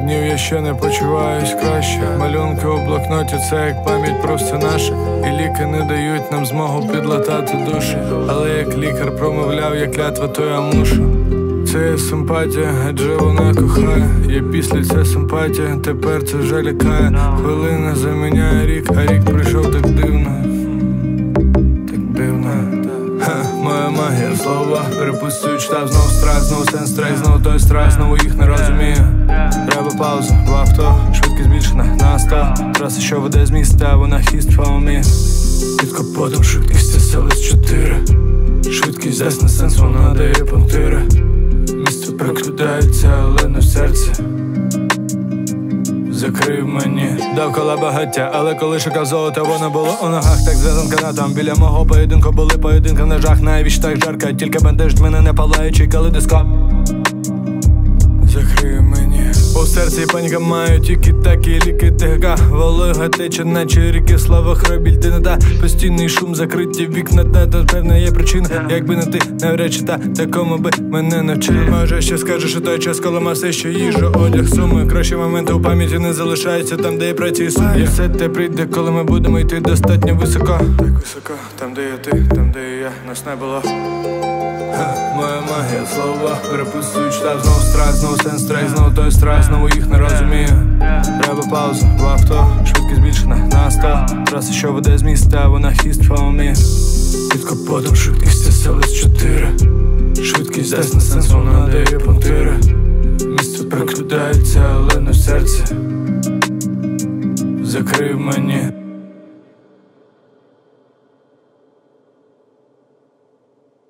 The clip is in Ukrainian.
днів я ще не почуваюсь краще. Малюнки у блокноті — це як пам'ять про все наше. І ліки не дають нам змогу підлатати душі. Але як лікар промовляв, як клятва, то я мушу. Це є симпатія, адже вона кохає. Є після ця симпатія, тепер це вже лякає. Хвилина заміняє рік, а рік прийшов так дивно. Так дивно. Моя магія слова, перепустую, читав знову страх, знову сенс, страх, знову той страх, знову їх не розумію. Треба паузу, в авто, швидкість збільшена на 100. Траса, що веде з міста, вона хіст фаумі. Під капотом швидкість СЛС-4. Швидкість дасть на сенс, вона дає пунктири. Місто прокидається, але не в серці. Закрив мені довкола багаття, але коли шукав золото, воно було у ногах. Так зв'язан канатом, біля мого поєдинку були поєдинки в ножах. Навіщо так жарко, тільки бентежить мене не палаючий калейдоскоп. Закрив мені у серці паніка, маю тільки такі ліки ТГК. Волога тече, наче ріки, слава хробіль, ти не та. Постійний шум, закриті вікна, та певна є причина. Якби не ти, навряд чи та, такому би мене навчили. Може ще скажеш у той час, коли мав все, що їжу, одяг, суми. Кращі моменти у пам'яті не залишаються там, де я працюю суддя. Все те прийде, коли ми будемо йти достатньо високо. Так високо, там де є ти, там де є я, нас не було. Моя магія слова, перепустую, читав знову страх, знову сенс, страх, знову той страх, знову їх не розумію. Треба паузу, в авто, швидкість збільшена на 100. Траса, що веде з міста, вона хіст фаумі. Під капотом швидкість СЛС-4. Швидкість дасть на сенс, вона дає пунктири. Місто прокидається, але не в серці. Закрив мені.